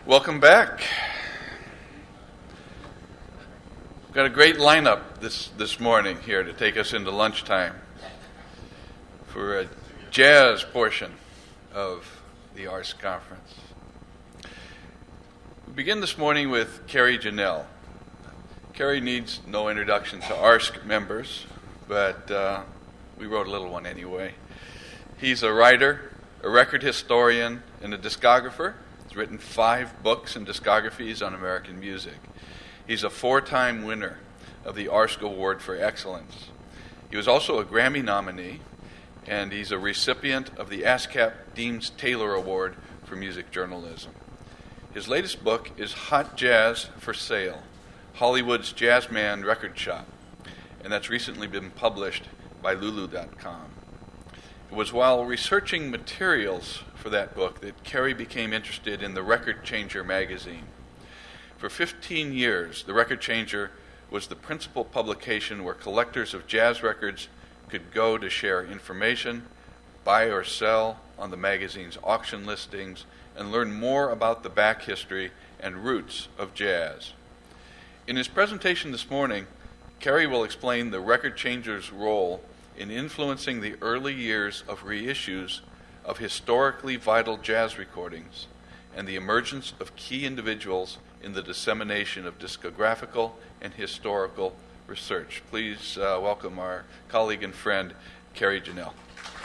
Welcome back. We've got a great lineup this morning here to take us into lunchtime for a jazz portion of the ARSC conference. We begin this morning with Kerry Janelle. Kerry needs no introduction to ARSC members, but we wrote a little one anyway. He's a writer, a record historian, and a discographer. He's written 5 books and discographies on American music. He's a 4-time winner of the ARSC Award for Excellence. He was also a Grammy nominee, and he's a recipient of the ASCAP Deems Taylor Award for Music Journalism. His latest book is Hot Jazz for Sale, Hollywood's Jazzman Record Shop, and that's recently been published by Lulu.com. It was while researching materials for that book that Kerry became interested in the Record Changer magazine. For 15 years, the Record Changer was the principal publication where collectors of jazz records could go to share information, buy or sell on the magazine's auction listings, and learn more about the back history and roots of jazz. In his presentation this morning, Kerry will explain the Record Changer's role in influencing the early years of reissues of historically vital jazz recordings and the emergence of key individuals in the dissemination of discographical and historical research. Please welcome our colleague and friend, Kerry Janelle.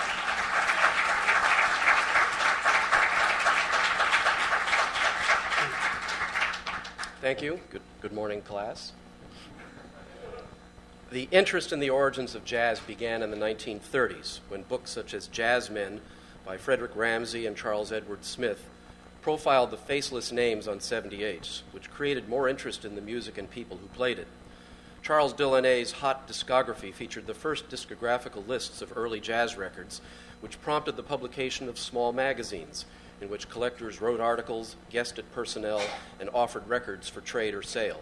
Thank you. Good morning, class. The interest in the origins of jazz began in the 1930s when books such as Jazzmen by Frederick Ramsey and Charles Edward Smith profiled the faceless names on 78s, which created more interest in the music and people who played it. Charles Delaunay's Hot Discography featured the first discographical lists of early jazz records, which prompted the publication of small magazines in which collectors wrote articles, guested personnel, and offered records for trade or sale.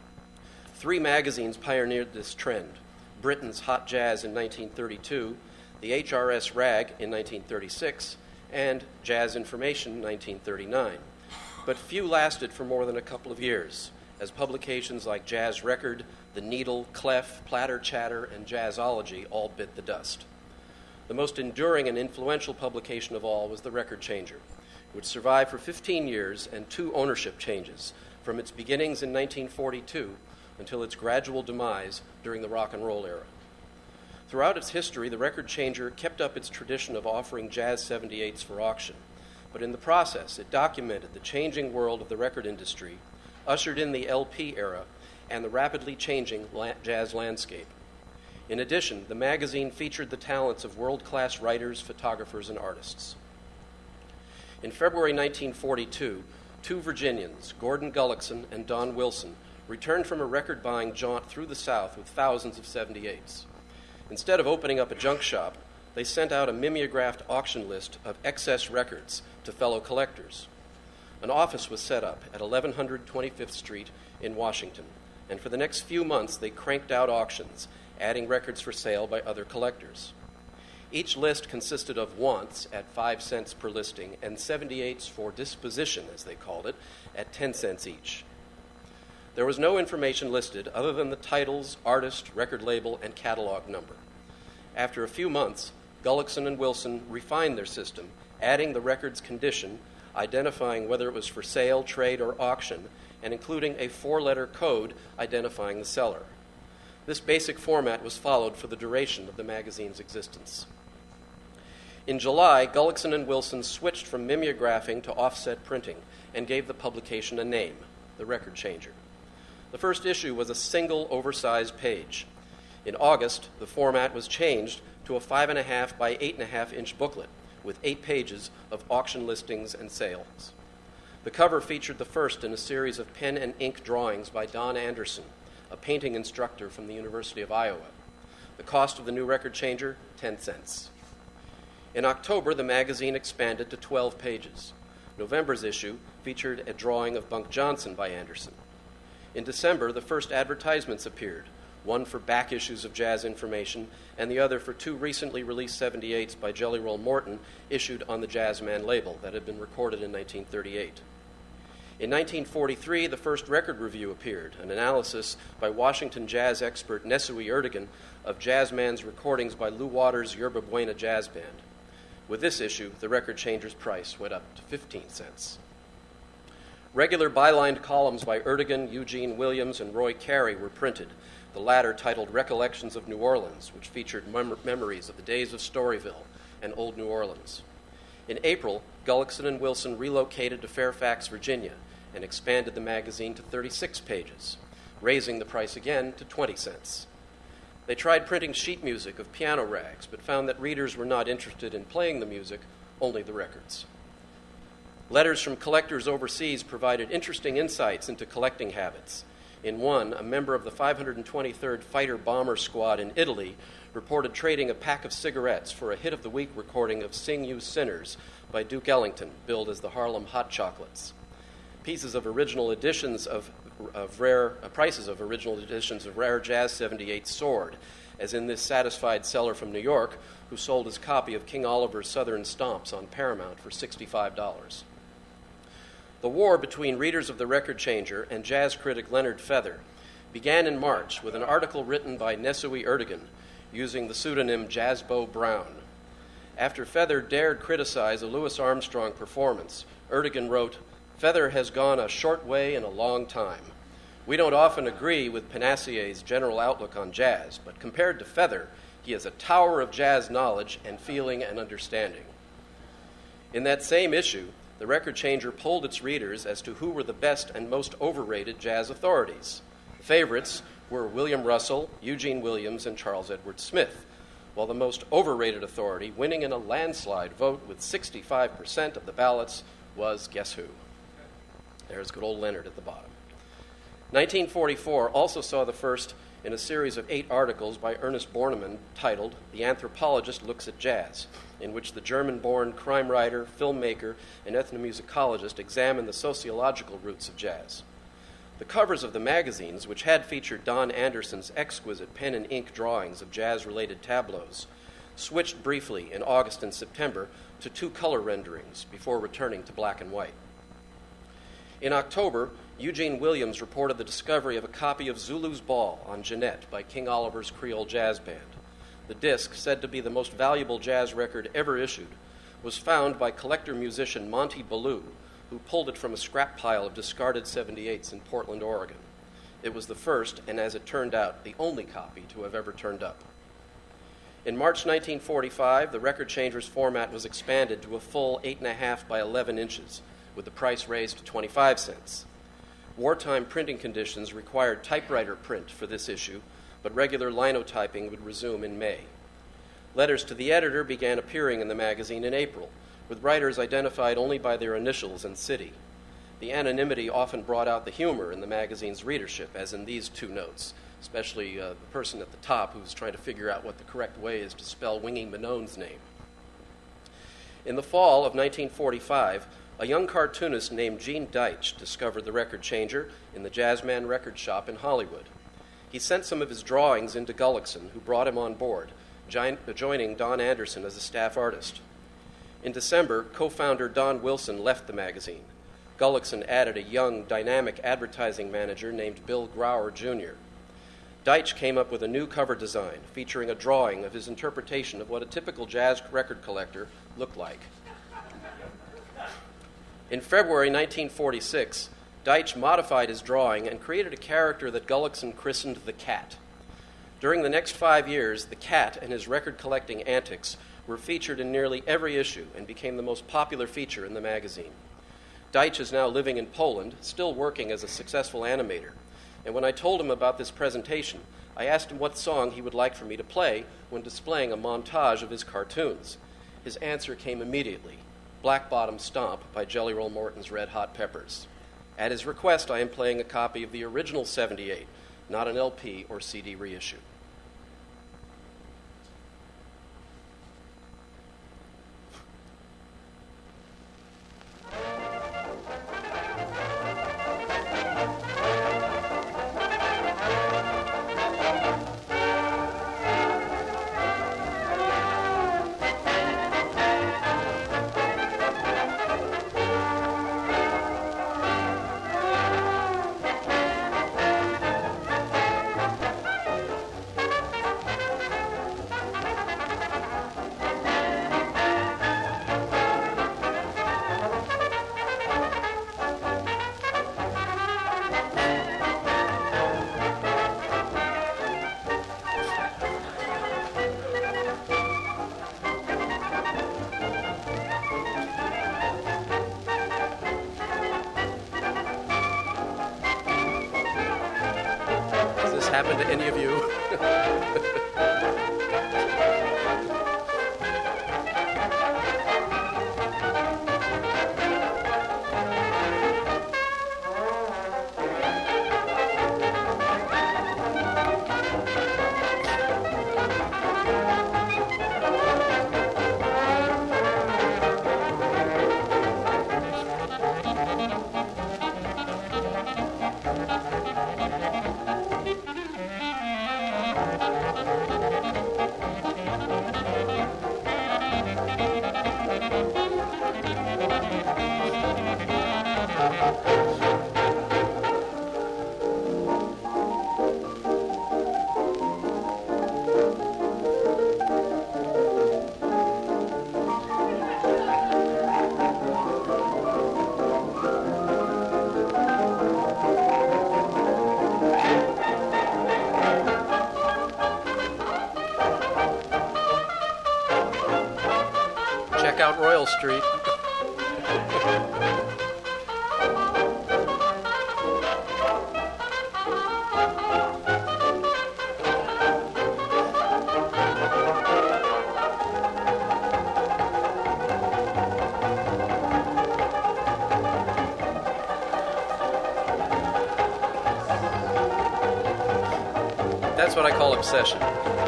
3 magazines pioneered this trend: Britain's Hot Jazz in 1932, the HRS Rag in 1936, and Jazz Information in 1939. But few lasted for more than a couple of years, as publications like Jazz Record, The Needle, Clef, Platter Chatter, and Jazzology all bit the dust. The most enduring and influential publication of all was The Record Changer, which survived for 15 years and 2 ownership changes, from its beginnings in 1942 until its gradual demise during the rock and roll era. Throughout its history, the Record Changer kept up its tradition of offering jazz 78s for auction, but in the process, it documented the changing world of the record industry, ushered in the LP era, and the rapidly changing jazz landscape. In addition, the magazine featured the talents of world-class writers, photographers, and artists. In February 1942, 2 Virginians, Gordon Gullickson and Don Wilson, returned from a record-buying jaunt through the South with thousands of 78s. Instead of opening up a junk shop, they sent out a mimeographed auction list of excess records to fellow collectors. An office was set up at 1100 25th Street in Washington, and for the next few months they cranked out auctions, adding records for sale by other collectors. Each list consisted of wants at 5 cents per listing and 78s for disposition, as they called it, at 10 cents each. There was no information listed other than the titles, artist, record label, and catalog number. After a few months, Gullickson and Wilson refined their system, adding the record's condition, identifying whether it was for sale, trade, or auction, and including a 4-letter code identifying the seller. This basic format was followed for the duration of the magazine's existence. In July, Gullickson and Wilson switched from mimeographing to offset printing and gave the publication a name, The Record Changer. The first issue was a single oversized page. In August, the format was changed to a 5.5 by 8.5 inch booklet with 8 pages of auction listings and sales. The cover featured the first in a series of pen and ink drawings by Don Anderson, a painting instructor from the University of Iowa. The cost of the new Record Changer, 10 cents. In October, the magazine expanded to 12 pages. November's issue featured a drawing of Bunk Johnson by Anderson. In December, the first advertisements appeared, one for back issues of Jazz Information and the other for 2 recently released 78s by Jelly Roll Morton issued on the Jazzman label that had been recorded in 1938. In 1943, the first record review appeared, an analysis by Washington jazz expert Nesuhi Ertegun of Jazzman's recordings by Lou Waters' Yerba Buena Jazz Band. With this issue, the Record Changer's price went up to 15 cents. Regular bylined columns by Ertegun, Eugene Williams, and Roy Carey were printed, the latter titled Recollections of New Orleans, which featured memories of the days of Storyville and Old New Orleans. In April, Gullickson and Wilson relocated to Fairfax, Virginia, and expanded the magazine to 36 pages, raising the price again to 20 cents. They tried printing sheet music of piano rags, but found that readers were not interested in playing the music, only the records. Letters from collectors overseas provided interesting insights into collecting habits. In one, a member of the 523rd Fighter Bomber Squad in Italy reported trading a pack of cigarettes for a hit of the week recording of Sing You Sinners by Duke Ellington, billed as the Harlem Hot Chocolates. Prices of original editions of rare Jazz 78 soared, as in this satisfied seller from New York who sold his copy of King Oliver's Southern Stomps on Paramount for $65. The war between readers of the Record Changer and jazz critic Leonard Feather began in March with an article written by Nesuhi Ertegun using the pseudonym Jazzbo Brown. After Feather dared criticize a Louis Armstrong performance, Ertegun wrote, "Feather has gone a short way in a long time. We don't often agree with Panassier's general outlook on jazz, but compared to Feather, he is a tower of jazz knowledge and feeling and understanding." In that same issue, the Record Changer polled its readers as to who were the best and most overrated jazz authorities. The favorites were William Russell, Eugene Williams, and Charles Edward Smith, while the most overrated authority, winning in a landslide vote with 65% of the ballots, was guess who? There's good old Leonard at the bottom. 1944 also saw the first in a series of 8 articles by Ernest Bornemann titled The Anthropologist Looks at Jazz, in which the German-born crime writer, filmmaker, and ethnomusicologist examined the sociological roots of jazz. The covers of the magazines, which had featured Don Anderson's exquisite pen and ink drawings of jazz-related tableaus, switched briefly in August and September to 2 color renderings before returning to black and white. In October, Eugene Williams reported the discovery of a copy of Zulu's Ball on Jeanette by King Oliver's Creole Jazz Band. The disc, said to be the most valuable jazz record ever issued, was found by collector musician Monty Ballou, who pulled it from a scrap pile of discarded 78s in Portland, Oregon. It was the first, and as it turned out, the only copy to have ever turned up. In March 1945, the Record Changer's format was expanded to a full 8.5 by 11 inches, with the price raised to 25 cents. Wartime printing conditions required typewriter print for this issue, but regular linotyping would resume in May. Letters to the editor began appearing in the magazine in April, with writers identified only by their initials and city. The anonymity often brought out the humor in the magazine's readership, as in these 2 notes, especially the person at the top who's trying to figure out what the correct way is to spell Wingy Minone's name. In the fall of 1945, a young cartoonist named Gene Deitch discovered the Record Changer in the Jazzman record shop in Hollywood. He sent some of his drawings into Gullickson, who brought him on board, joining Don Anderson as a staff artist. In December, co-founder Don Wilson left the magazine. Gullickson added a young, dynamic advertising manager named Bill Grauer, Jr. Deitch came up with a new cover design featuring a drawing of his interpretation of what a typical jazz record collector looked like. In February 1946, Deitch modified his drawing and created a character that Gullickson christened the Cat. During the next 5 years, the Cat and his record-collecting antics were featured in nearly every issue and became the most popular feature in the magazine. Deitch is now living in Poland, still working as a successful animator, and when I told him about this presentation, I asked him what song he would like for me to play when displaying a montage of his cartoons. His answer came immediately: Black Bottom Stomp by Jelly Roll Morton's Red Hot Peppers. At his request, I am playing a copy of the original 78, not an LP or CD reissue. happen to any of you? Check out Royal Street. That's what I call obsession.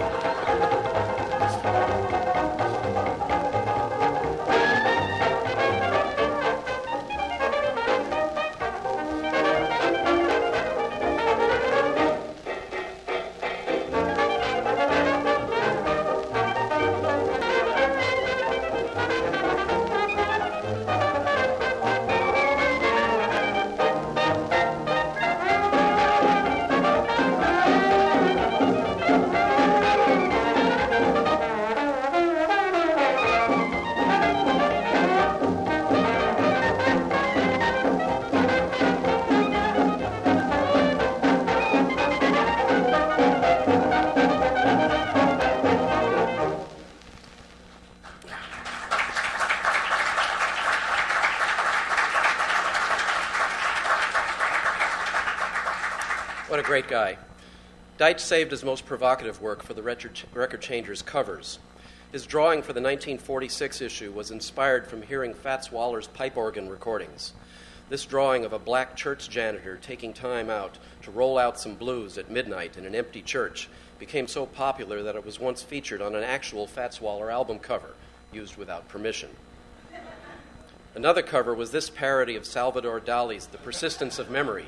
What a great guy. Deitch saved his most provocative work for the Record Changers covers. His drawing for the 1946 issue was inspired from hearing Fats Waller's pipe organ recordings. This drawing of a black church janitor taking time out to roll out some blues at midnight in an empty church became so popular that it was once featured on an actual Fats Waller album cover, used without permission. Another cover was this parody of Salvador Dali's The Persistence of Memory.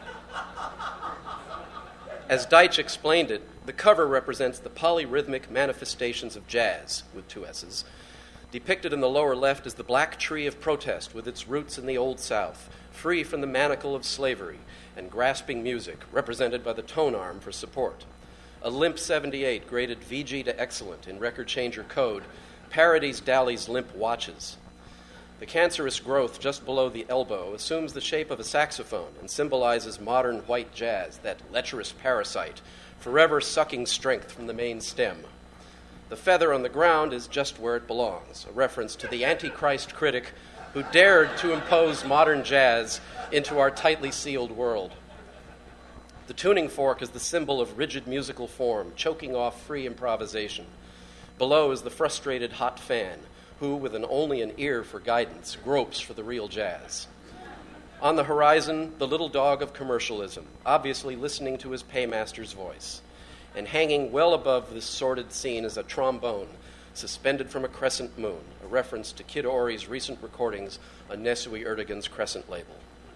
As Deitch explained it, the cover represents the polyrhythmic manifestations of jazz, with two S's. Depicted in the lower left is the black tree of protest with its roots in the Old South, free from the manacle of slavery and grasping music, represented by the tone arm for support. A limp 78 graded VG to excellent in Record Changer code parodies Dali's limp watches. The cancerous growth just below the elbow assumes the shape of a saxophone and symbolizes modern white jazz, that lecherous parasite, forever sucking strength from the main stem. The feather on the ground is just where it belongs, a reference to the Antichrist critic who dared to impose modern jazz into our tightly sealed world. The tuning fork is the symbol of rigid musical form, choking off free improvisation. Below is the frustrated hot fan, who, with only an ear for guidance, gropes for the real jazz. On the horizon, the little dog of commercialism, obviously listening to his paymaster's voice. And hanging well above this sordid scene is a trombone, suspended from a crescent moon, a reference to Kid Ory's recent recordings on Nesui Ertegun's Crescent label.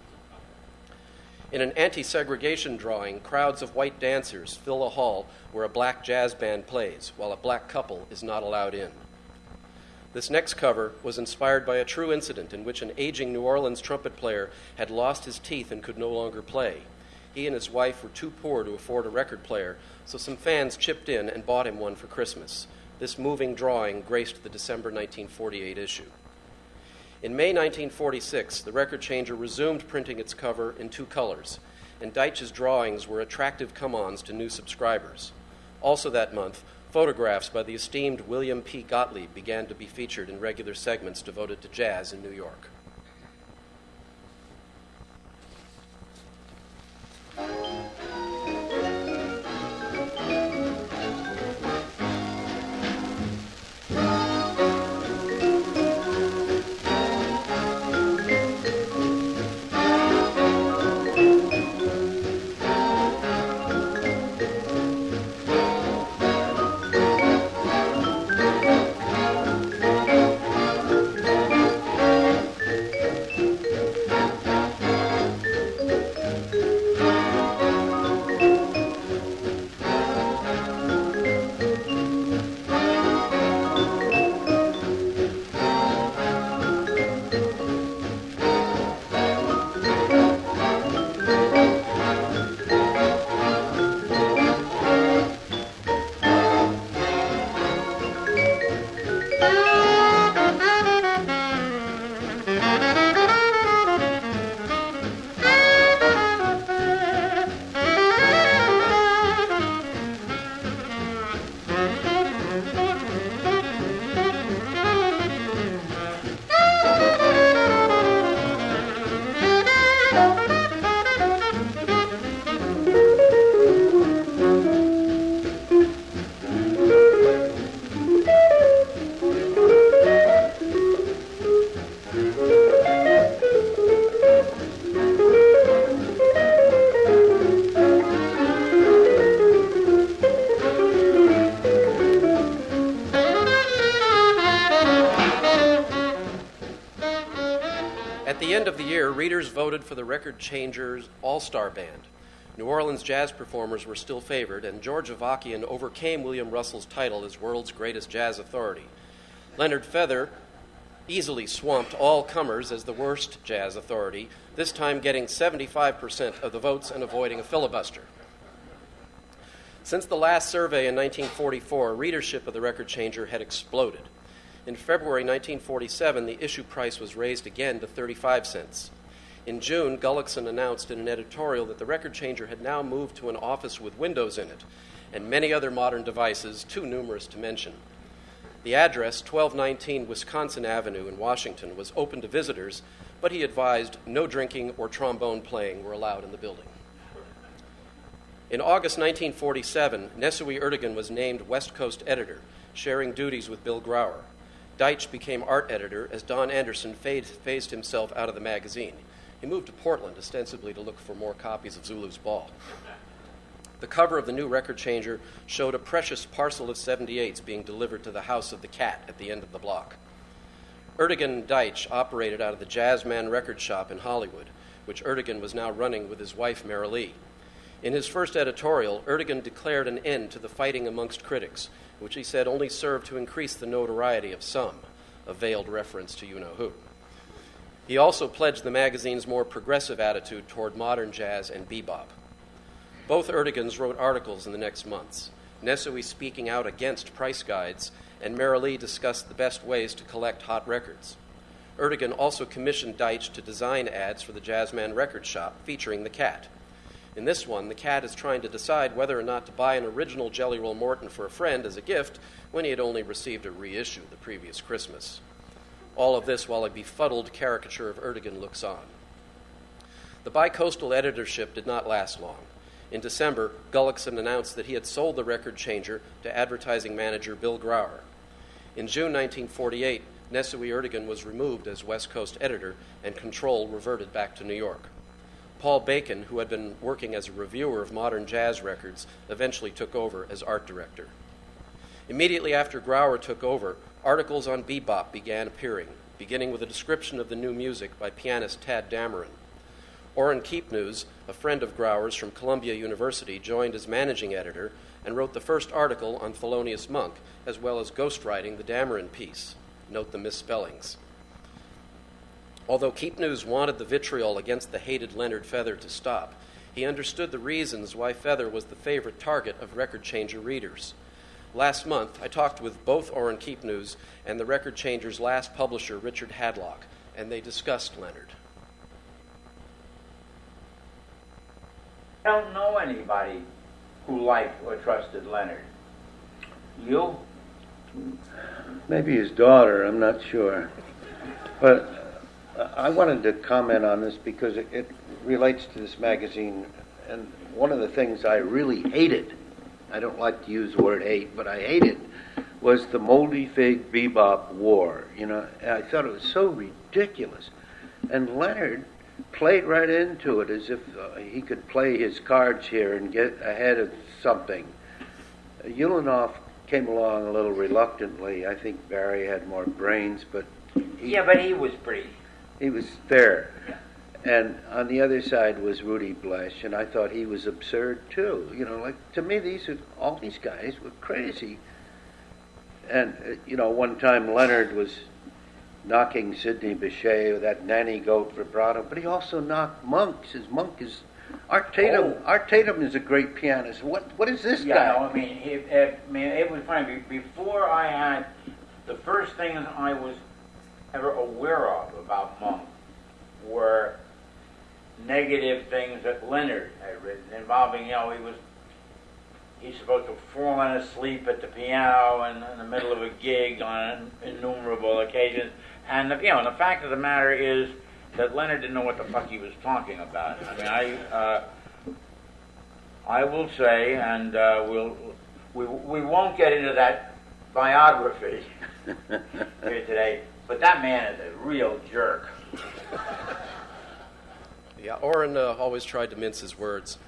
In an anti-segregation drawing, crowds of white dancers fill a hall where a black jazz band plays, while a black couple is not allowed in. This next cover was inspired by a true incident in which an aging New Orleans trumpet player had lost his teeth and could no longer play. He and his wife were too poor to afford a record player, so some fans chipped in and bought him one for Christmas. This moving drawing graced the December 1948 issue. In May 1946, the Record Changer resumed printing its cover in two colors, and Deitch's drawings were attractive come-ons to new subscribers. Also that month, photographs by the esteemed William P. Gottlieb began to be featured in regular segments devoted to jazz in New York. At the end of the year, readers voted for the Record Changers All-Star Band. New Orleans jazz performers were still favored, and George Avakian overcame William Russell's title as world's greatest jazz authority. Leonard Feather easily swamped all comers as the worst jazz authority, this time getting 75% of the votes and avoiding a filibuster. Since the last survey in 1944, readership of the Record Changer had exploded. In February 1947, the issue price was raised again to 35 cents. In June, Gullickson announced in an editorial that the Record Changer had now moved to an office with windows in it, and many other modern devices, too numerous to mention. The address, 1219 Wisconsin Avenue in Washington, was open to visitors, but he advised no drinking or trombone playing were allowed in the building. In August 1947, Nesui Ertegun was named West Coast editor, sharing duties with Bill Grauer. Deitch became art editor as Don Anderson phased himself out of the magazine. He moved to Portland, ostensibly to look for more copies of Zulu's Ball. The cover of the new Record Changer showed a precious parcel of 78s being delivered to the House of the Cat at the end of the block. Ertegun and Deitch operated out of the Jazzman record shop in Hollywood, which Ertegun was now running with his wife, Marilee. In his first editorial, Ertegun declared an end to the fighting amongst critics, which he said only served to increase the notoriety of some, a veiled reference to you-know-who. He also pledged the magazine's more progressive attitude toward modern jazz and bebop. Both Erteguns wrote articles in the next months, Nesui speaking out against price guides, and Marilee discussed the best ways to collect hot records. Ertegun also commissioned Deitch to design ads for the Jazzman record shop featuring the Cat. In this one, the Cat is trying to decide whether or not to buy an original Jelly Roll Morton for a friend as a gift when he had only received a reissue the previous Christmas. All of this while a befuddled caricature of Ertegun looks on. The bicoastal editorship did not last long. In December, Gullickson announced that he had sold the Record Changer to advertising manager Bill Grauer. In June 1948, Nesui Ertegun was removed as West Coast editor, and control reverted back to New York. Paul Bacon, who had been working as a reviewer of modern jazz records, eventually took over as art director. Immediately after Grauer took over, articles on bebop began appearing, beginning with a description of the new music by pianist Tad Dameron. Orrin Keepnews, a friend of Grauer's from Columbia University, joined as managing editor and wrote the first article on Thelonious Monk, as well as ghostwriting the Dameron piece. Note the misspellings. Although Keepnews wanted the vitriol against the hated Leonard Feather to stop, he understood the reasons why Feather was the favorite target of Record Changer readers. Last month, I talked with both Orrin Keepnews and the Record Changer's last publisher, Richard Hadlock, and they discussed Leonard. I don't know anybody who liked or trusted Leonard. You? Maybe his daughter, I'm not sure. But I wanted to comment on this because it relates to this magazine, and one of the things I really hated, I don't like to use the word hate, but I hated, was the Moldy Fig Bebop War. You know, I thought it was so ridiculous. And Leonard played right into it as if he could play his cards here and get ahead of something. Ulanoff came along a little reluctantly. I think Barry had more brains, but but he was pretty. He was there. And on the other side was Rudy Blesh, and I thought he was absurd too. You know, like, to me, all these guys were crazy. And, one time Leonard was knocking Sidney Bechet with that nanny goat vibrato, but he also knocked Monk. Says Monk is Art Tatum. Oh. Art Tatum is a great pianist. What is this guy? Yeah, it was funny. Before I had, the first things I was ever aware of about Monk were negative things that Leonard had written involving, he's supposed to have fallen asleep at the piano in the middle of a gig on innumerable occasions. And, the fact of the matter is that Leonard didn't know what the fuck he was talking about. I mean, I will say, and we won't get into that biography here today, but that man is a real jerk. Yeah, Orrin always tried to mince his words.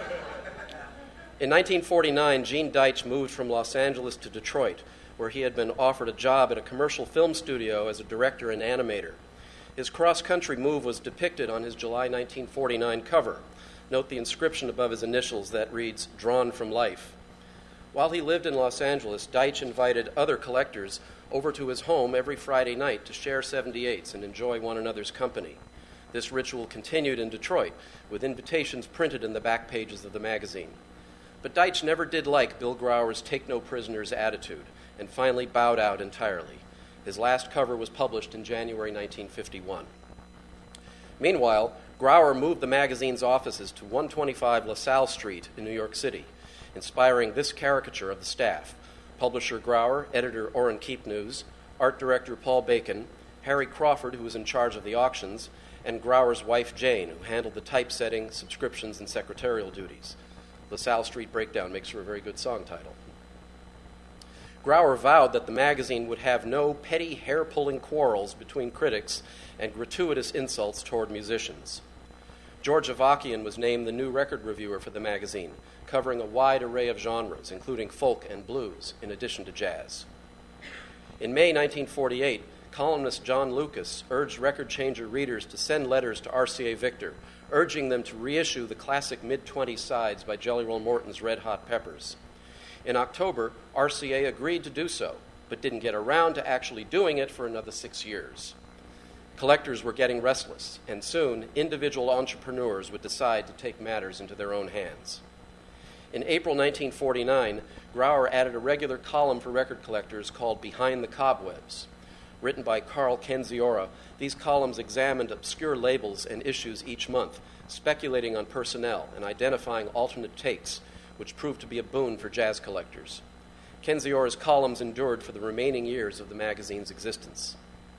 In 1949, Gene Deitch moved from Los Angeles to Detroit, where he had been offered a job at a commercial film studio as a director and animator. His cross-country move was depicted on his July 1949 cover. Note the inscription above his initials that reads, "Drawn from Life." While he lived in Los Angeles, Deitch invited other collectors over to his home every Friday night to share 78s and enjoy one another's company. This ritual continued in Detroit, with invitations printed in the back pages of the magazine. But Deitch never did like Bill Grauer's take-no-prisoners attitude, and finally bowed out entirely. His last cover was published in January 1951. Meanwhile, Grauer moved the magazine's offices to 125 LaSalle Street in New York City, inspiring this caricature of the staff: publisher Grauer, editor Orrin Keepnews, art director Paul Bacon, Harry Crawford, who was in charge of the auctions, and Grauer's wife Jane, who handled the typesetting, subscriptions, and secretarial duties. LaSalle Street Breakdown makes for a very good song title. Grauer vowed that the magazine would have no petty, hair-pulling quarrels between critics and gratuitous insults toward musicians. George Avakian was named the new record reviewer for the magazine, covering a wide array of genres, including folk and blues, in addition to jazz. In May 1948, columnist John Lucas urged Record Changer readers to send letters to RCA Victor, urging them to reissue the classic mid-20s sides by Jelly Roll Morton's Red Hot Peppers. In October, RCA agreed to do so, but didn't get around to actually doing it for another 6 years. Collectors were getting restless, and soon individual entrepreneurs would decide to take matters into their own hands. In April 1949, Grauer added a regular column for record collectors called Behind the Cobwebs. Written by Carl Kenziora, these columns examined obscure labels and issues each month, speculating on personnel and identifying alternate takes, which proved to be a boon for jazz collectors. Kenziora's columns endured for the remaining years of the magazine's existence.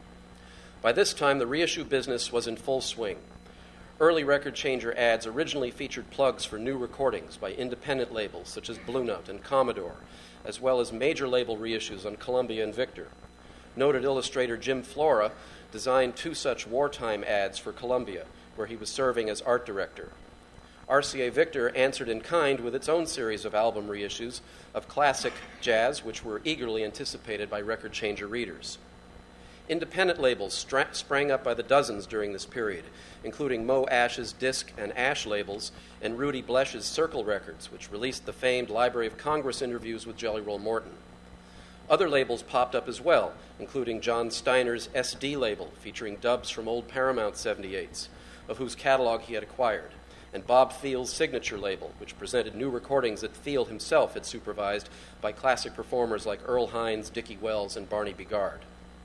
By this time, the reissue business was in full swing. Early Record Changer ads originally featured plugs for new recordings by independent labels such as Blue Note and Commodore, as well as major label reissues on Columbia and Victor. Noted illustrator Jim Flora designed 2 such wartime ads for Columbia, where he was serving as art director. RCA Victor answered in kind with its own series of album reissues of classic jazz, which were eagerly anticipated by Record Changer readers. Independent labels sprang up by the dozens during this period, including Mo Ash's Disc and Ash labels and Rudy Blesch's Circle Records, which released the famed Library of Congress interviews with Jelly Roll Morton. Other labels popped up as well, including John Steiner's SD label, featuring dubs from old Paramount 78s, of whose catalog he had acquired, and Bob Thiel's Signature label, which presented new recordings that Thiel himself had supervised by classic performers like Earl Hines, Dickie Wells, and Barney Bigard.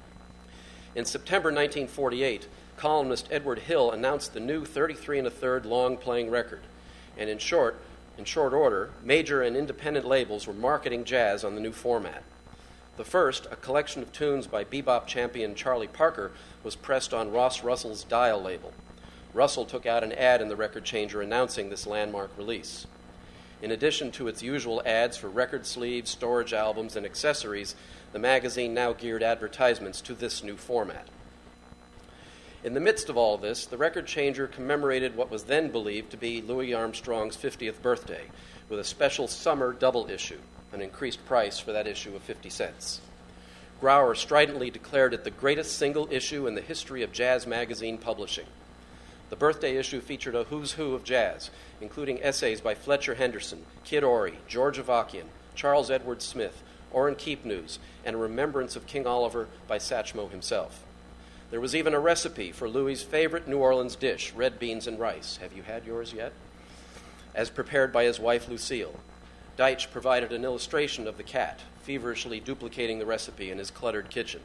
In September 1948, columnist Edward Hill announced the new 33 1/3 long-playing record, and in short order, major and independent labels were marketing jazz on the new format. The first, a collection of tunes by bebop champion Charlie Parker, was pressed on Ross Russell's Dial label. Russell took out an ad in the Record Changer announcing this landmark release. In addition to its usual ads for record sleeves, storage albums, and accessories, the magazine now geared advertisements to this new format. In the midst of all this, the Record Changer commemorated what was then believed to be Louis Armstrong's 50th birthday, with a special summer double issue, an increased price for that issue of 50 cents. Grauer stridently declared it the greatest single issue in the history of jazz magazine publishing. The birthday issue featured a who's who of jazz, including essays by Fletcher Henderson, Kid Ory, George Avakian, Charles Edward Smith, Orrin Keepnews, and a remembrance of King Oliver by Satchmo himself. There was even a recipe for Louis's favorite New Orleans dish, red beans and rice. Have you had yours yet? As prepared by his wife Lucille. Deitch provided an illustration of the cat, feverishly duplicating the recipe in his cluttered kitchen.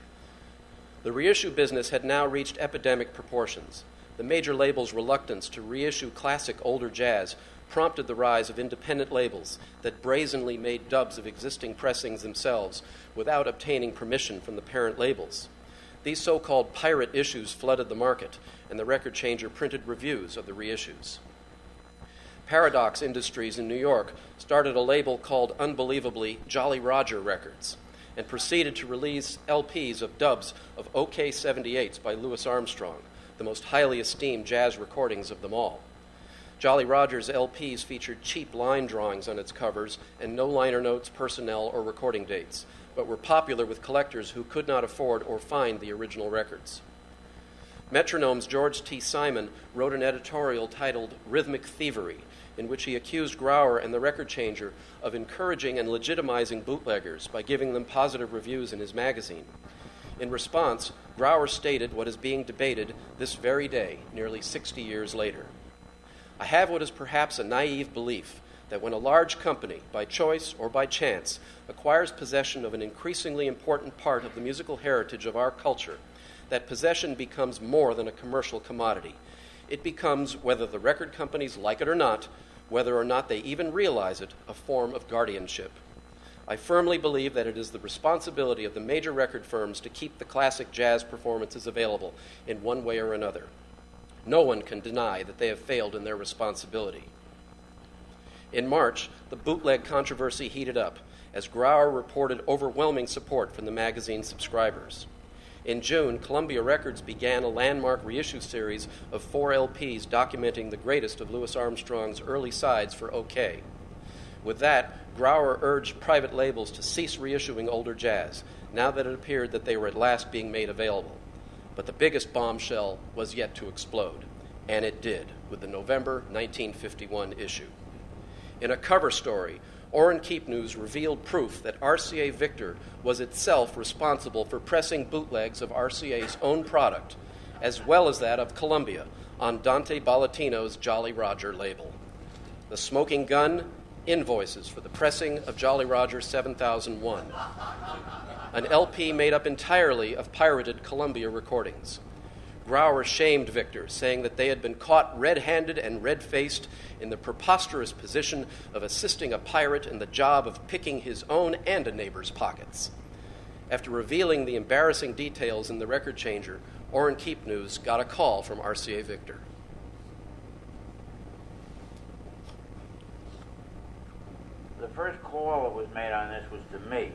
The reissue business had now reached epidemic proportions. The major labels' reluctance to reissue classic older jazz prompted the rise of independent labels that brazenly made dubs of existing pressings themselves without obtaining permission from the parent labels. These so-called pirate issues flooded the market, and the Record Changer printed reviews of the reissues. Paradox Industries in New York started a label called, unbelievably, Jolly Roger Records, and proceeded to release LPs of dubs of OK 78s by Louis Armstrong, the most highly esteemed jazz recordings of them all. Jolly Roger's LPs featured cheap line drawings on its covers and no liner notes, personnel, or recording dates, but were popular with collectors who could not afford or find the original records. Metronome's George T. Simon wrote an editorial titled Rhythmic Thievery, in which he accused Grauer and the Record Changer of encouraging and legitimizing bootleggers by giving them positive reviews in his magazine. In response, Grauer stated what is being debated this very day, nearly 60 years later. I have what is perhaps a naive belief that when a large company, by choice or by chance, acquires possession of an increasingly important part of the musical heritage of our culture, that possession becomes more than a commercial commodity. It becomes, whether the record companies like it or not, whether or not they even realize it, a form of guardianship. I firmly believe that it is the responsibility of the major record firms to keep the classic jazz performances available in one way or another. No one can deny that they have failed in their responsibility. In March, the bootleg controversy heated up as Grauer reported overwhelming support from the magazine's subscribers. In June, Columbia Records began a landmark reissue series of 4 LPs documenting the greatest of Louis Armstrong's early sides for OK. With that, Grauer urged private labels to cease reissuing older jazz, now that it appeared that they were at last being made available. But the biggest bombshell was yet to explode, and it did, with the November 1951 issue. In a cover story, Orrin Keep News revealed proof that RCA Victor was itself responsible for pressing bootlegs of RCA's own product, as well as that of Columbia, on Dante Ballatino's Jolly Roger label. The smoking gun, invoices for the pressing of Jolly Roger 7001, an LP made up entirely of pirated Columbia recordings. Grauer shamed Victor, saying that they had been caught red-handed and red-faced in the preposterous position of assisting a pirate in the job of picking his own and a neighbor's pockets. After revealing the embarrassing details in the Record Changer, Orrin Keep News got a call from RCA Victor. The first call that was made on this was to me.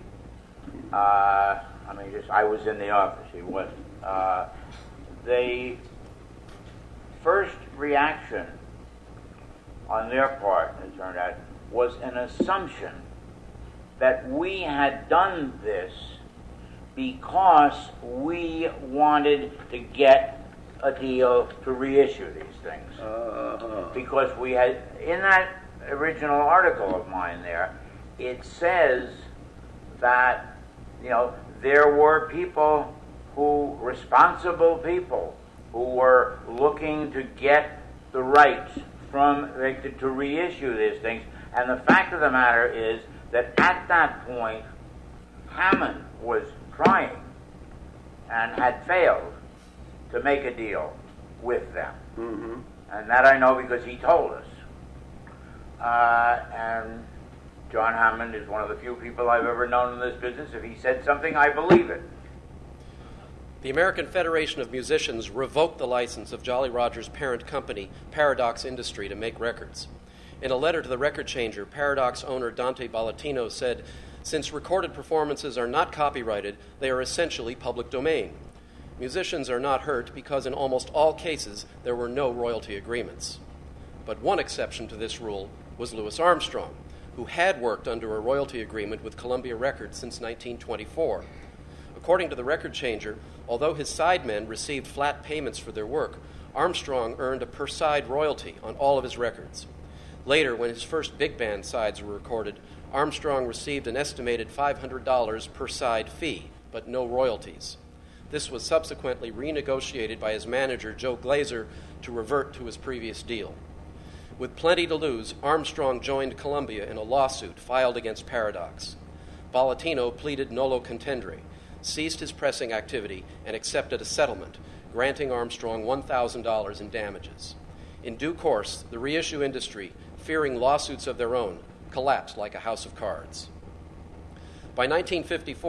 I was in the office, he wasn't. The first reaction on their part, it turned out, was an assumption that we had done this because we wanted to get a deal to reissue these things. Because we had, in that original article of mine there, it says that, there were people responsible people who were looking to get the rights to reissue these things. And the fact of the matter is that at that point, Hammond was trying and had failed to make a deal with them. Mm-hmm. And that I know because he told us. And John Hammond is one of the few people I've ever known in this business. If he said something, I believe it. The American Federation of Musicians revoked the license of Jolly Roger's parent company, Paradox Industry, to make records. In a letter to the Record Changer, Paradox owner Dante Ballatino said, "Since recorded performances are not copyrighted, they are essentially public domain. Musicians are not hurt because in almost all cases there were no royalty agreements." But one exception to this rule was Louis Armstrong, who had worked under a royalty agreement with Columbia Records since 1924. According to the Record Changer, although his sidemen received flat payments for their work, Armstrong earned a per-side royalty on all of his records. Later, when his first big band sides were recorded, Armstrong received an estimated $500 per side fee, but no royalties. This was subsequently renegotiated by his manager, Joe Glazer, to revert to his previous deal. With plenty to lose, Armstrong joined Columbia in a lawsuit filed against Paradox. Ballatino pleaded nolo contendere, ceased his pressing activity, and accepted a settlement, granting Armstrong $1,000 in damages. In due course, the reissue industry, fearing lawsuits of their own, collapsed like a house of cards. By 1954,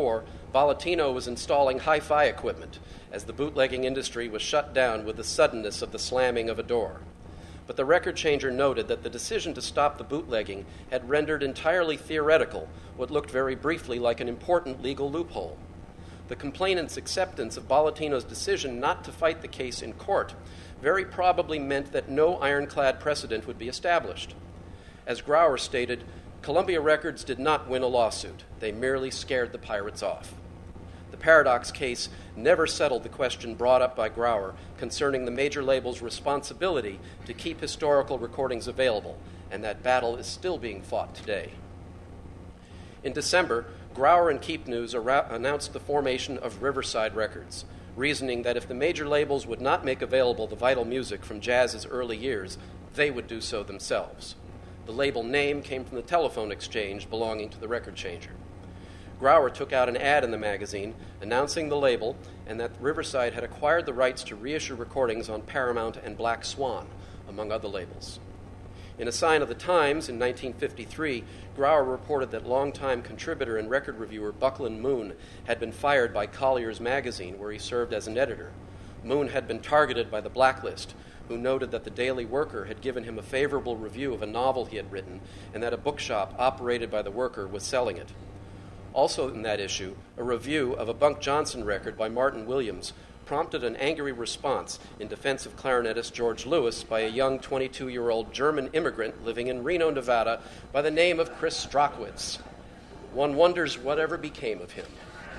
Valentino was installing hi-fi equipment as the bootlegging industry was shut down with the suddenness of the slamming of a door. But the record changer noted that the decision to stop the bootlegging had rendered entirely theoretical what looked very briefly like an important legal loophole. The complainant's acceptance of Valentino's decision not to fight the case in court very probably meant that no ironclad precedent would be established. As Grauer stated, Columbia Records did not win a lawsuit. They merely scared the pirates off. The Paradox case never settled the question brought up by Grauer concerning the major label's responsibility to keep historical recordings available, and that battle is still being fought today. In December, Grauer and Keep News announced the formation of Riverside Records, reasoning that if the major labels would not make available the vital music from jazz's early years, they would do so themselves. The label name came from the telephone exchange belonging to the record changer. Grauer took out an ad in the magazine announcing the label and that Riverside had acquired the rights to reissue recordings on Paramount and Black Swan, among other labels. In a sign of the Times in 1953, Grauer reported that longtime contributor and record reviewer Buckland Moon had been fired by Collier's magazine, where he served as an editor. Moon had been targeted by the Blacklist, who noted that the Daily Worker had given him a favorable review of a novel he had written and that a bookshop operated by the Worker was selling it. Also in that issue, a review of a Bunk Johnson record by Martin Williams prompted an angry response in defense of clarinetist George Lewis by a young 22-year-old German immigrant living in Reno, Nevada, by the name of Chris Strachwitz. One wonders whatever became of him.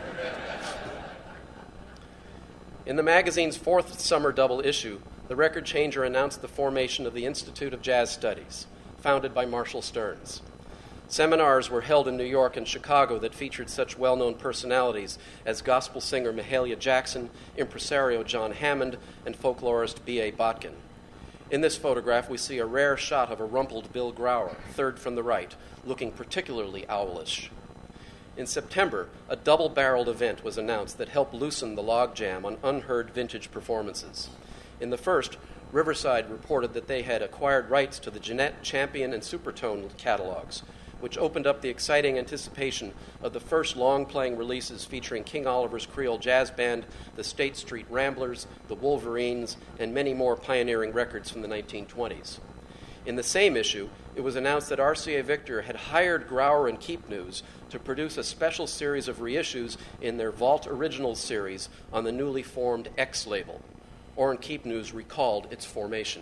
In the magazine's fourth summer double issue, the record changer announced the formation of the Institute of Jazz Studies, founded by Marshall Stearns. Seminars were held in New York and Chicago that featured such well-known personalities as gospel singer Mahalia Jackson, impresario John Hammond, and folklorist B.A. Botkin. In this photograph, we see a rare shot of a rumpled Bill Grauer, third from the right, looking particularly owlish. In September, a double-barreled event was announced that helped loosen the logjam on unheard vintage performances. In the first, Riverside reported that they had acquired rights to the Jeanette, Champion, and Supertone catalogs, which opened up the exciting anticipation of the first long-playing releases featuring King Oliver's Creole Jazz Band, the State Street Ramblers, the Wolverines, and many more pioneering records from the 1920s. In the same issue, it was announced that RCA Victor had hired Grauer and Keep News to produce a special series of reissues in their Vault Originals series on the newly formed X label. Orrin Keep News recalled its formation.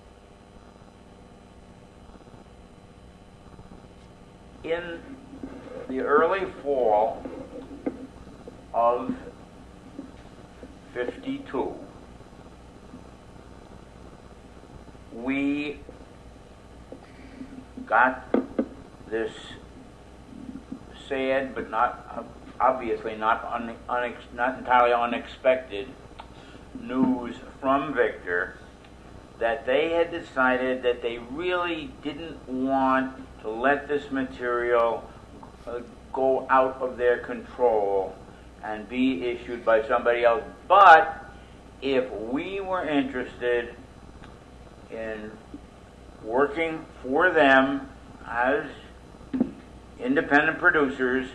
In the early fall of '52, we got this sad, but not obviously not entirely unexpected news from Victor that they had decided that they really didn't want to let this material go out of their control and be issued by somebody else. But if we were interested in working for them as independent producers,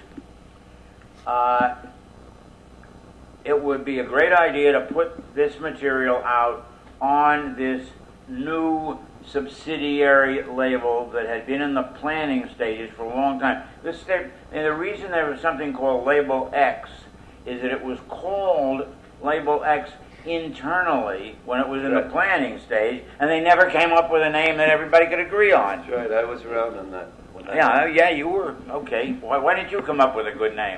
it would be a great idea to put this material out on this new subsidiary label that had been in the planning stages for a long time. And the reason there was something called Label X is that it was called Label X internally when it was in the planning stage, and they never came up with a name that everybody could agree on. That's right, I was around on that. Yeah, you were. Okay. Why didn't you come up with a good name?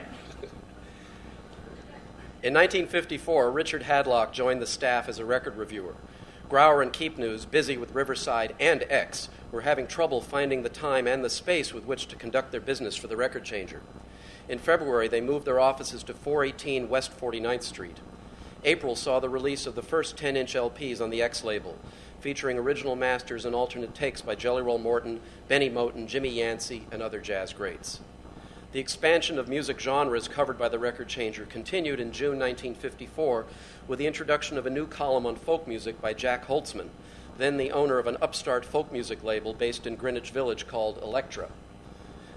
In 1954, Richard Hadlock joined the staff as a record reviewer. Grauer and Keep News, busy with Riverside and X, were having trouble finding the time and the space with which to conduct their business for the record changer. In February, they moved their offices to 418 West 49th Street. April saw the release of the first 10-inch LPs on the X label, featuring original masters and alternate takes by Jelly Roll Morton, Benny Moten, Jimmy Yancey, and other jazz greats. The expansion of music genres covered by the record changer continued in June 1954 with the introduction of a new column on folk music by Jack Holtzman, then the owner of an upstart folk music label based in Greenwich Village called Elektra.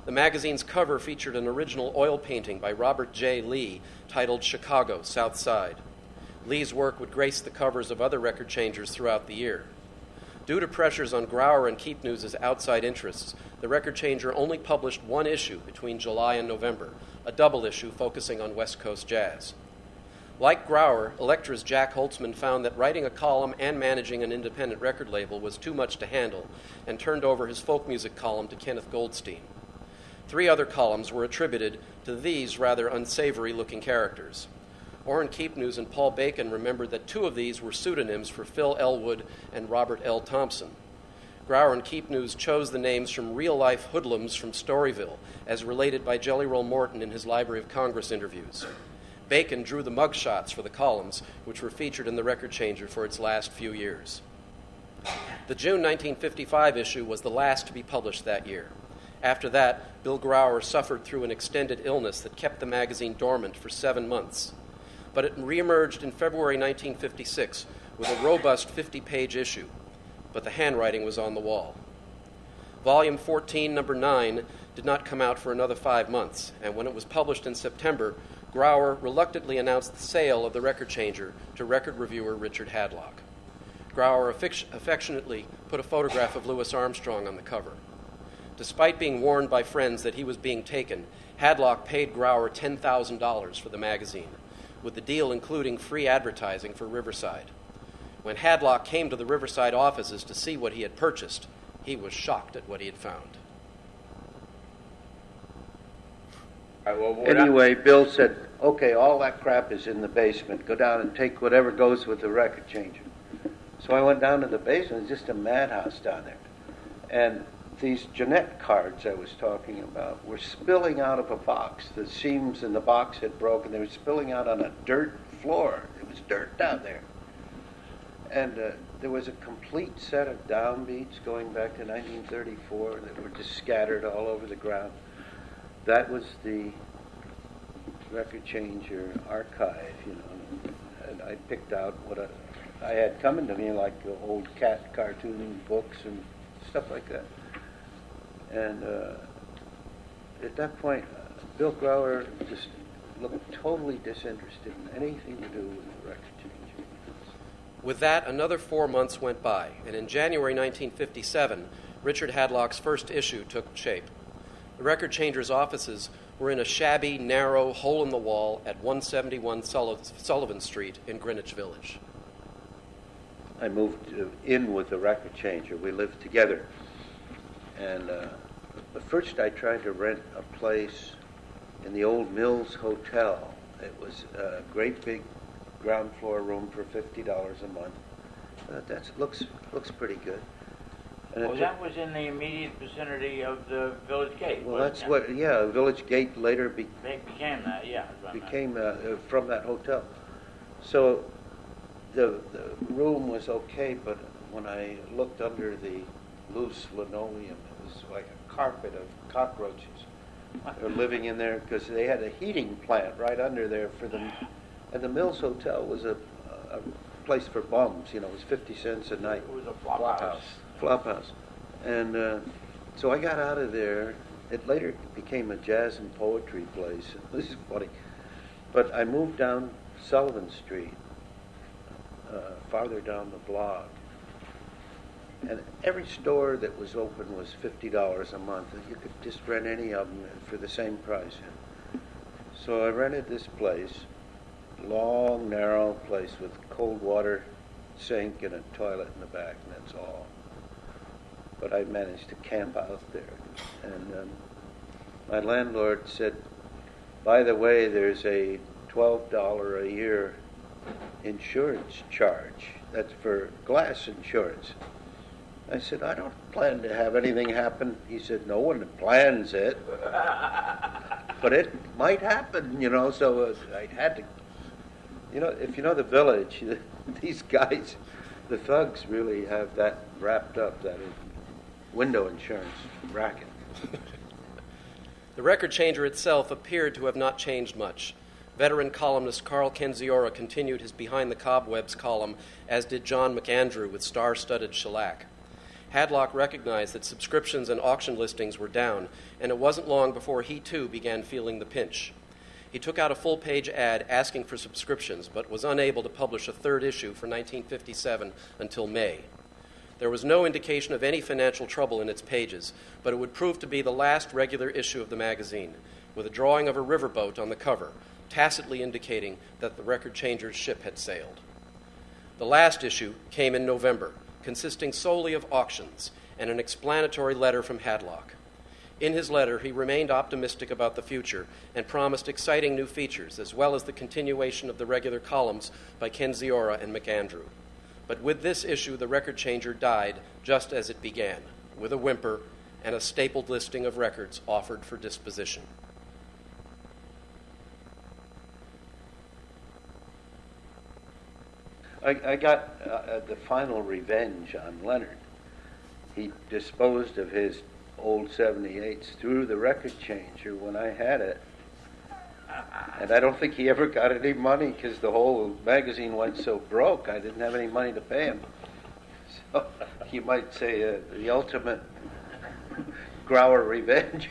The magazine's cover featured an original oil painting by Robert J. Lee titled Chicago, South Side. Lee's work would grace the covers of other record changers throughout the year. Due to pressures on Grauer and Keep News' outside interests, the record changer only published one issue between July and November, a double issue focusing on West Coast jazz. Like Grauer, Elektra's Jack Holtzman found that writing a column and managing an independent record label was too much to handle and turned over his folk music column to Kenneth Goldstein. 3 other columns were attributed to these rather unsavory-looking characters. Orrin Keep News and Paul Bacon remembered that 2 of these were pseudonyms for Phil Elwood and Robert L. Thompson. Grauer and Keep News chose the names from real-life hoodlums from Storyville, as related by Jelly Roll Morton in his Library of Congress interviews. Bacon drew the mugshots for the columns, which were featured in the record changer for its last few years. The June 1955 issue was the last to be published that year. After that, Bill Grauer suffered through an extended illness that kept the magazine dormant for 7 months. But it reemerged in February 1956 with a robust 50-page issue, but the handwriting was on the wall. Volume 14, number 9, did not come out for another 5 months, and when it was published in September, Grauer reluctantly announced the sale of the record changer to record reviewer Richard Hadlock. Grauer affectionately put a photograph of Louis Armstrong on the cover. Despite being warned by friends that he was being taken, Hadlock paid Grauer $10,000 for the magazine, with the deal including free advertising for Riverside. When Hadlock came to the Riverside offices to see what he had purchased, he was shocked at what he had found. Anyway, Bill said, okay, all that crap is in the basement. Go down and take whatever goes with the record changer. So I went down to the basement. It's just a madhouse down there. And these Jeanette cards I was talking about were spilling out of a box. The seams in the box had broken. They were spilling out on a dirt floor. It was dirt down there. And there was a complete set of downbeats going back to 1934 that were just scattered all over the ground. That was the record changer archive, you know. And I picked out what I had coming to me, like old cat cartoon books and stuff like that. And at that point, Bill Grauer just looked totally disinterested in anything to do with the record changer. With that, another 4 months went by, and in January 1957, Richard Hadlock's first issue took shape. The record changer's offices were in a shabby, narrow hole-in-the-wall at 171 Sullivan Street in Greenwich Village. I moved in with the record changer. We lived together. And first I tried to rent a place in the old Mills Hotel. It was a great big ground floor room for $50 a month. That looks pretty good. And that was in the immediate vicinity of the Village Gate. Well, that's what, Village Gate later became that, yeah. Became from that hotel. So the room was okay, but when I looked under the loose linoleum, it was like a carpet of cockroaches. They were living in there because they had a heating plant right under there for them. And the Mills Hotel was a place for bums. You know, it was 50 cents a night. It was a flop house. Flop house. And so I got out of there. It later became a jazz and poetry place. This is funny. But I moved down Sullivan Street, farther down the block. And every store that was open was $50 a month. You could just rent any of them for the same price. So I rented this place, long, narrow place with cold water sink and a toilet in the back, and that's all. But I managed to camp out there. And my landlord said, by the way, there's a $12 a year insurance charge. That's for glass insurance. I said, I don't plan to have anything happen. He said, no one plans it. But it might happen, so I had to, if you know the Village, these guys, the thugs really have that wrapped up, that window insurance racket. The record changer itself appeared to have not changed much. Veteran columnist Carl Kenziora continued his Behind the Cobwebs column, as did John McAndrew with Star-Studded Shellac. Hadlock recognized that subscriptions and auction listings were down, and it wasn't long before he too began feeling the pinch. He took out a full-page ad asking for subscriptions, but was unable to publish a third issue for 1957 until May. There was no indication of any financial trouble in its pages, but it would prove to be the last regular issue of the magazine, with a drawing of a riverboat on the cover, tacitly indicating that the record changer's ship had sailed. The last issue came in November, consisting solely of auctions and an explanatory letter from Hadlock. In his letter, he remained optimistic about the future and promised exciting new features, as well as the continuation of the regular columns by Ken Ziora and McAndrew. But with this issue, the record changer died just as it began, with a whimper and a stapled listing of records offered for disposition. I got the final revenge on Leonard. He disposed of his old 78s through the record changer when I had it. And I don't think he ever got any money because the whole magazine went so broke. I didn't have any money to pay him. So you might say the ultimate Grauer revenge.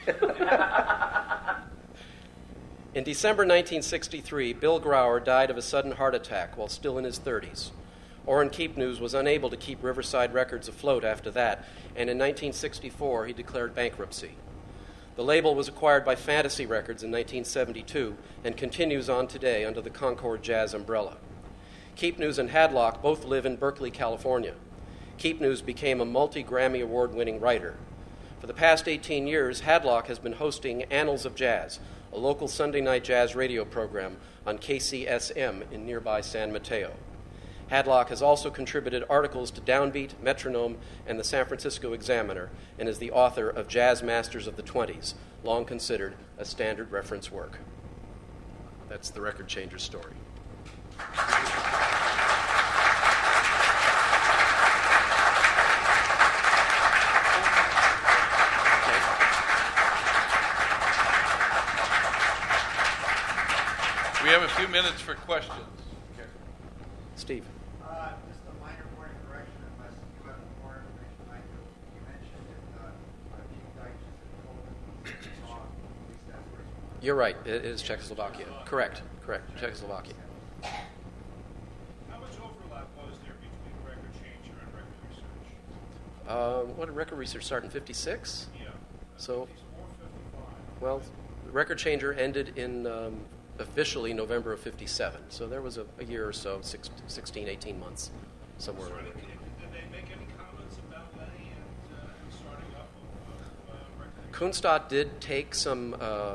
In December 1963, Bill Grauer died of a sudden heart attack while still in his 30s. Orrin Keep News was unable to keep Riverside Records afloat after that, and in 1964 he declared bankruptcy. The label was acquired by Fantasy Records in 1972 and continues on today under the Concord Jazz umbrella. Keep News and Hadlock both live in Berkeley, California. Keep News became a multi-Grammy Award-winning writer. For the past 18 years, Hadlock has been hosting Annals of Jazz, a local Sunday night jazz radio program on KCSM in nearby San Mateo. Hadlock has also contributed articles to Downbeat, Metronome, and the San Francisco Examiner, and is the author of Jazz Masters of the 20s, long considered a standard reference work. That's the record changer story. We have a few minutes for questions. Steve. Just a minor point of correction, unless you have more information I do. You mentioned that Chief Dyche is in Poland. At least that's where it's from. You're right. It is Czechoslovakia. Correct. Czechoslovakia. How much overlap was there between record changer and record research? What did record research start in 56? Yeah. So, 54, 55. well, record changer ended in officially November of 57. So there was a year or so, 16, 18 months, somewhere around there. Did they make any comments about Lenny and starting up of record? Kunstadt did take some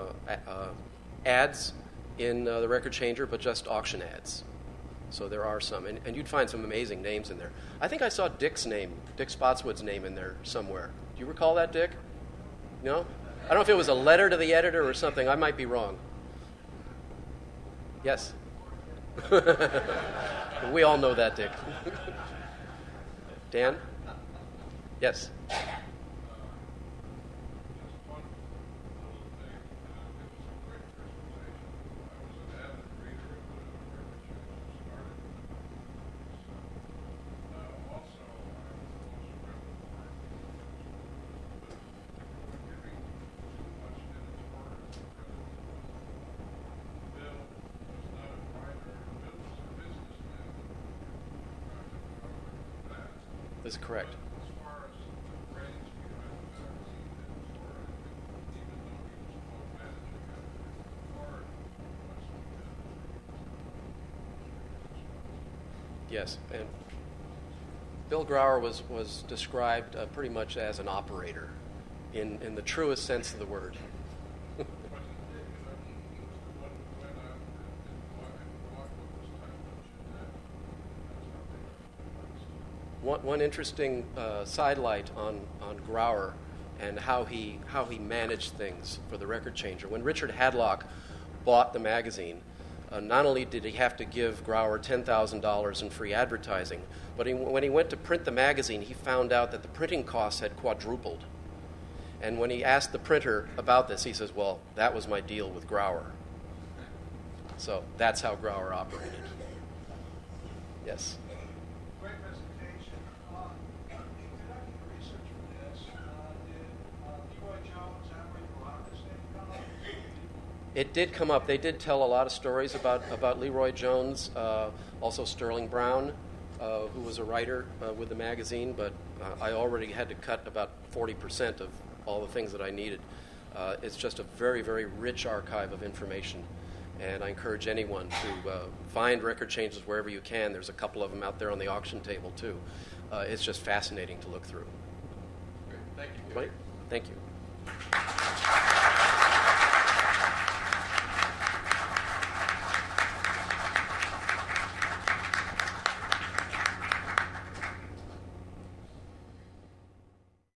ads in the record changer, but just auction ads. So there are some, and you'd find some amazing names in there. I think I saw Dick Spotswood's name in there somewhere. Do you recall that, Dick? No? I don't know if it was a letter to the editor or something. I might be wrong. Yes? We all know that, Dick. Dan? Yes? That's correct. Yes, and Bill Grauer was described pretty much as an operator in the truest sense of the word. One interesting sidelight on Grauer and how he managed things for the record changer. When Richard Hadlock bought the magazine, not only did he have to give Grauer $10,000 in free advertising, but when he went to print the magazine, he found out that the printing costs had quadrupled. And when he asked the printer about this, he says, well, that was my deal with Grauer. So that's how Grauer operated. Yes? Great presentation. Introductory research It did come up. They did tell a lot of stories about Leroy Jones, also Sterling Brown, who was a writer with the magazine, but I already had to cut about 40% of all the things that I needed. It's just a very, very rich archive of information, and I encourage anyone to find record changes wherever you can. There's a couple of them out there on the auction table, too. It's just fascinating to look through. Great. Thank you. Right? Thank you.